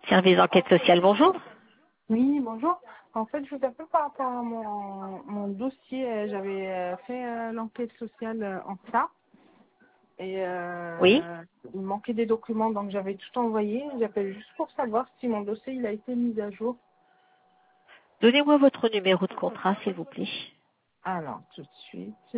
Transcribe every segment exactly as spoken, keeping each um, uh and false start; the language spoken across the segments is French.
Service d'enquête sociale, bonjour. Oui, bonjour. En fait, je vous appelle par rapport à mon, mon dossier. Euh, J'avais euh, fait euh, l'enquête sociale euh, en retard et Oui. euh, il manquait des documents, donc j'avais tout envoyé. J'appelle juste pour savoir si mon dossier il a été mis à jour. Donnez-moi votre numéro de contrat, s'il vous plaît. Alors, tout de suite.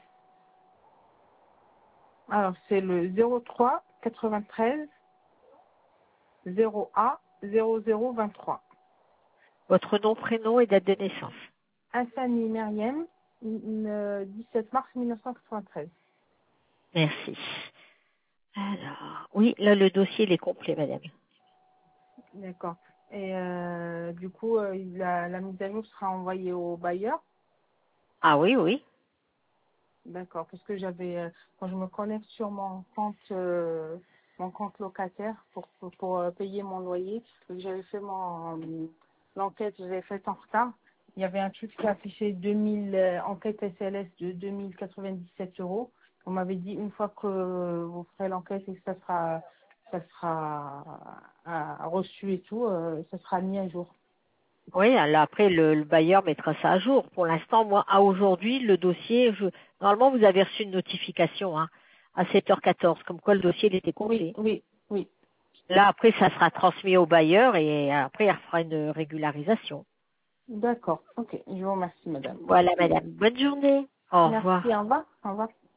Alors, c'est le zéro trois quatre-vingt-treize zéro A zéro zéro vingt-trois. Votre nom, prénom et date de naissance. Hassani Meriem, euh, dix-sept mars mille neuf cent quatre-vingt-treize. Merci. Alors, oui, là, le dossier, il est complet, madame. D'accord. Et euh, du coup, euh, la, la mise à jour sera envoyée au bailleur. Ah oui, oui. D'accord. Parce que j'avais, euh, quand je me connecte sur mon compte, euh, mon compte locataire pour pour, pour, euh, payer mon loyer, parce que j'avais fait mon l'enquête, je l'avais faite en retard. Il y avait un truc qui affichait deux mille euh, enquête S L S de deux mille quatre-vingt-dix-sept euros. On m'avait dit une fois que vous ferez l'enquête et que ça sera ça sera euh, reçu et tout, euh, ça sera mis à jour. Oui, alors après, le, le bailleur mettra ça à jour. Pour l'instant, moi, à aujourd'hui, le dossier, je... normalement, vous avez reçu une notification hein, à sept heures quatorze, comme quoi le dossier, il était Oui, complet. oui, oui. Là, après, ça sera transmis au bailleur et après, il fera une régularisation. D'accord. Ok. Je vous remercie, madame. Voilà, madame. Bonne journée. Au Merci. revoir. Au revoir. Au revoir.